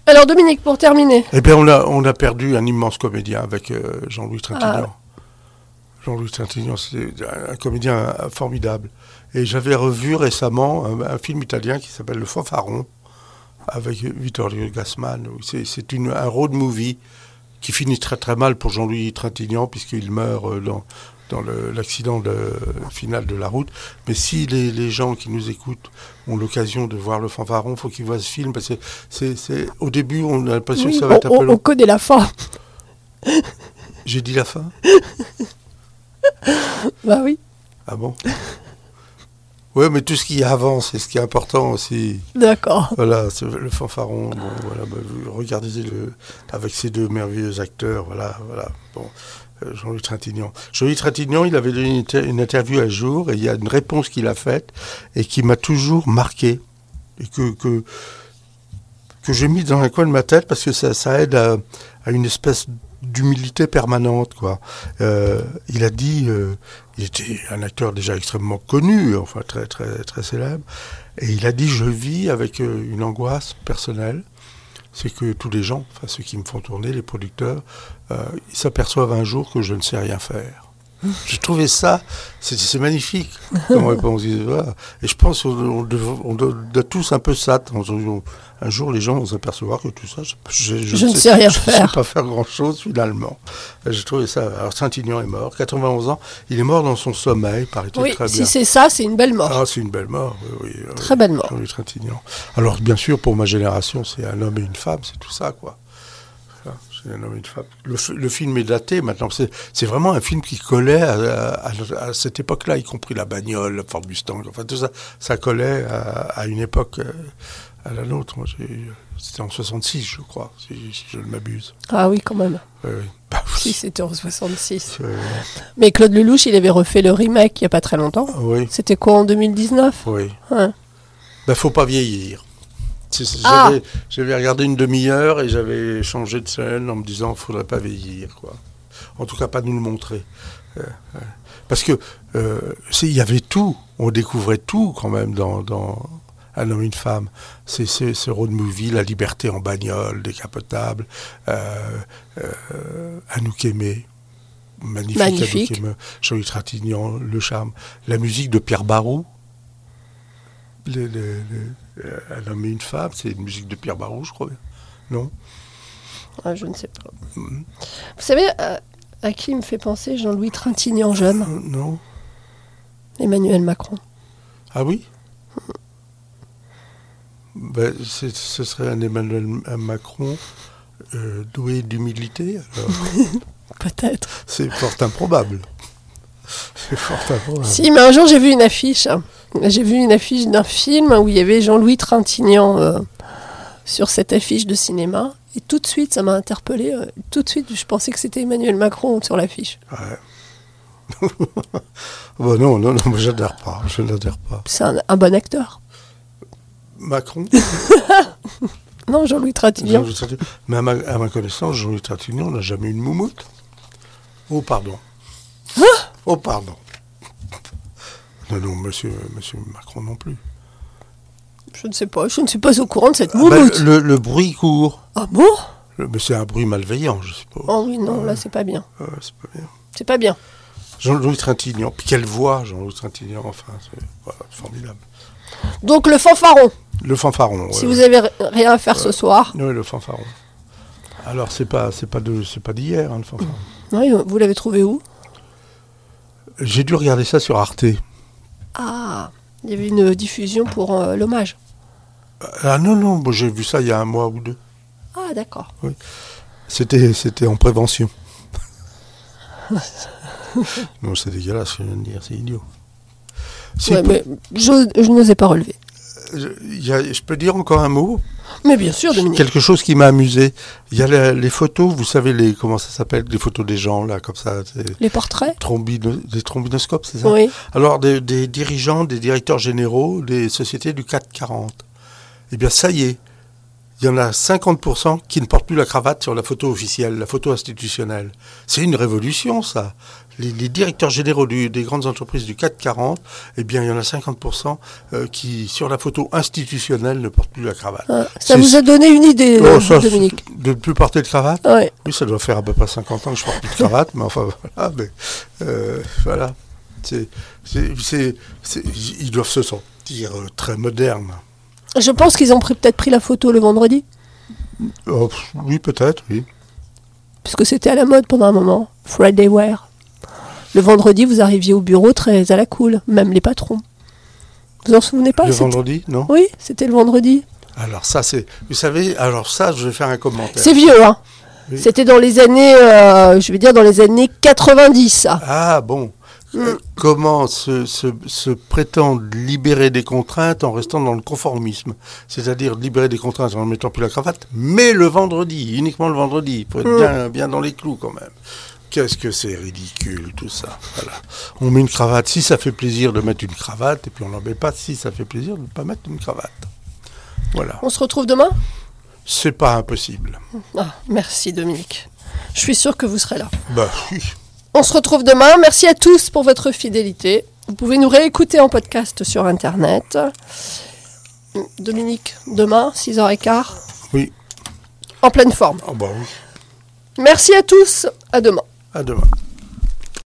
Alors Dominique, pour terminer. Eh bien, on a perdu un immense comédien avec Jean-Louis Trintignant. Jean-Louis Trintignant, c'est un comédien formidable. Et j'avais revu récemment un film italien qui s'appelle Le Fanfaron, avec Vittorio Gassman. C'est un road movie qui finit très très mal pour Jean-Louis Trintignant, puisqu'il meurt dans l'accident final de la route. Mais si les gens qui nous écoutent ont l'occasion de voir Le Fanfaron, il faut qu'ils voient ce film, parce que au début, on a l'impression que ça va être un peu long. On connaît la fin. J'ai dit la fin? Bah oui. Ah bon? Oui, mais tout ce qui avance, c'est ce qui est important aussi. D'accord. Voilà, c'est Le Fanfaron. Bon, voilà, regardez-le avec ces deux merveilleux acteurs. Voilà. Bon, Jean-Louis Trintignant. Jean-Louis Trintignant, il avait donné une interview un jour, et il y a une réponse qu'il a faite et qui m'a toujours marqué et que j'ai mis dans un coin de ma tête, parce que ça aide à une espèce d'humilité permanente, quoi. Il a dit, il était un acteur déjà extrêmement connu, enfin très très très célèbre, et il a dit: je vis avec une angoisse personnelle, c'est que tous les gens, enfin ceux qui me font tourner, les producteurs, ils s'aperçoivent un jour que je ne sais rien faire. J'ai trouvé ça, c'est magnifique comme réponse. Voilà. Et je pense qu'on doit tous un peu ça. Un jour, les gens vont s'apercevoir que tout ça, je ne sais rien faire. Je ne sais pas faire grand-chose, finalement. J'ai trouvé ça. Alors, Trintignant est mort, 91 ans. Il est mort dans son sommeil, paraît-il, très bien. Si c'est ça, c'est une belle mort. Ah, c'est une belle mort, oui. Très belle mort. Jean-Louis Trintignant. Alors, bien sûr, pour ma génération, c'est un homme et une femme, c'est tout ça, quoi. C'est un homme et une femme. Le film est daté maintenant. C'est vraiment un film qui collait à cette époque-là, y compris la bagnole, la Ford Mustang. Enfin, tout ça, ça collait à une époque, à la nôtre. Moi, c'était en 66, je crois, si je ne m'abuse. Ah oui, quand même. Oui. Bah, oui. Si, c'était en 66. Mais Claude Lelouch, il avait refait le remake il n'y a pas très longtemps. Oui. C'était quoi, en 2019? Oui. Ouais. Ben, faut pas vieillir. J'avais regardé une demi-heure et j'avais changé de scène en me disant qu'il ne faudrait pas vieillir, quoi. En tout cas, pas nous le montrer. Parce que il y avait tout, on découvrait tout quand même dans Un homme et une femme. C'est ce road movie, la liberté en bagnole, décapotable, Anouk Aimée, magnifique. Anouk Aimée, Jean-Louis Trintignant, le charme, la musique de Pierre Barou. Un homme et une femme, c'est une musique de Pierre Barou, je crois. Non? Je ne sais pas. Vous savez à qui il me fait penser Jean-Louis Trintignant jeune? Non. Emmanuel Macron. Ah oui? Ben, ce serait un Emmanuel Macron doué d'humilité, alors. Peut-être. C'est fort improbable. Si, mais un jour j'ai vu une affiche. J'ai vu une affiche d'un film où il y avait Jean-Louis Trintignant sur cette affiche de cinéma. Et tout de suite, ça m'a interpellée. Tout de suite, je pensais que c'était Emmanuel Macron sur l'affiche. Ouais. Bon, non, je n'adhère pas. C'est un bon acteur. Macron? Non, Jean-Louis Trintignant. Mais à ma connaissance, Jean-Louis Trintignant n'a jamais eu de moumoute. Oh, pardon. Oh, pardon. Non, monsieur Macron non plus. Je ne sais pas, je ne suis pas au courant de cette moumoute. Le bruit court. Ah bon? Mais c'est un bruit malveillant, je suppose. Oh oui, non, là, c'est pas bien. C'est pas bien. C'est pas bien. Jean-Louis Trintignant. Puis quelle voix, Jean-Louis Trintignant, enfin, c'est formidable. Donc, le fanfaron. Le fanfaron. Si vous avez rien à faire ce soir. Oui, le fanfaron. Alors, c'est pas d'hier, hein, le fanfaron. Oui, vous l'avez trouvé où? J'ai dû regarder ça sur Arte. Ah, il y avait une diffusion pour l'hommage. Ah non, bon, j'ai vu ça il y a un mois ou deux. Ah, d'accord. Oui. C'était en prévention. Non, c'est dégueulasse, je viens de dire, c'est idiot. Ouais, mais je n'osais pas relever. Je peux dire encore un mot? Mais bien sûr, Dominique. Quelque chose qui m'a amusé. Il y a les photos, vous savez, comment ça s'appelle? Les photos des gens, là, comme ça. Les portraits? Des trombinoscopes, c'est ça? Oui. Alors, des dirigeants, des directeurs généraux des sociétés du CAC 40. Eh bien, ça y est. Il y en a 50% qui ne portent plus la cravate sur la photo officielle, la photo institutionnelle. C'est une révolution, ça. les directeurs généraux des grandes entreprises du CAC 40, eh bien, il y en a 50% qui, sur la photo institutionnelle, ne portent plus la cravate. Ça vous a donné une idée, Dominique? De ne plus porter de cravate? Ouais. Oui, ça doit faire à peu près 50 ans que je ne porte plus de cravate, mais enfin, voilà. Voilà. Ils doivent se sentir très modernes. Je pense qu'ils ont peut-être pris la photo le vendredi. Oh, oui, peut-être, oui. Puisque c'était à la mode pendant un moment. Friday wear. Le vendredi, vous arriviez au bureau très à la cool, même les patrons. Vous en souvenez pas? Le vendredi, non? Oui, c'était le vendredi. Alors ça, vous savez, je vais faire un commentaire. C'est vieux, hein. Oui. C'était dans les années, je vais dire dans les années 90, ça. Ah bon. Comment se prétendre libérer des contraintes en restant dans le conformisme? C'est-à-dire libérer des contraintes en ne mettant plus la cravate, mais le vendredi, uniquement le vendredi. Il faut être bien dans les clous quand même. Qu'est-ce que c'est ridicule tout ça. Voilà. On met une cravate si ça fait plaisir de mettre une cravate, et puis on n'en met pas si ça fait plaisir de ne pas mettre une cravate. Voilà. On se retrouve demain? C'est pas impossible. Ah, merci Dominique. Je suis sûre que vous serez là. Bah oui. On se retrouve demain. Merci à tous pour votre fidélité. Vous pouvez nous réécouter en podcast sur Internet. Dominique, demain, 6h15. Oui. En pleine forme. Ah bah oui. Merci à tous. À demain. À demain.